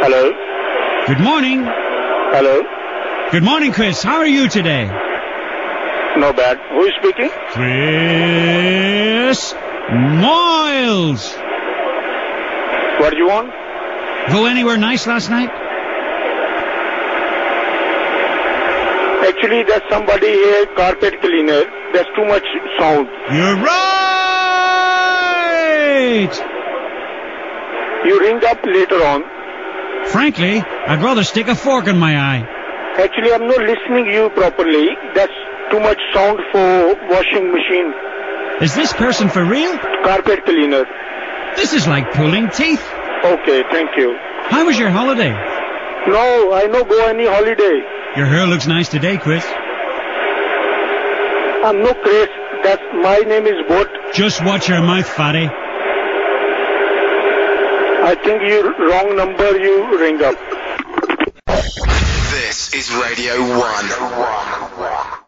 Hello. Good morning. Hello. Good morning, Chris. How are you today? No bad. Who is speaking? Chris Moyles. What do you want? Go anywhere nice last night? Actually, there's somebody here, carpet cleaner. There's too much sound. You're right! You ring up later on. Frankly, I'd rather stick a fork in my eye. Actually, I'm not listening you properly. That's too much sound for washing machine. Is this person for real? Carpet cleaner. This is like pulling teeth. Okay, thank you. How was your holiday? No, I no go any holiday. Your hair looks nice today, Chris. I'm no Chris. That's my name is Bot. Just watch your mouth, fatty. I think you wrong number you ring up. This is Radio 1.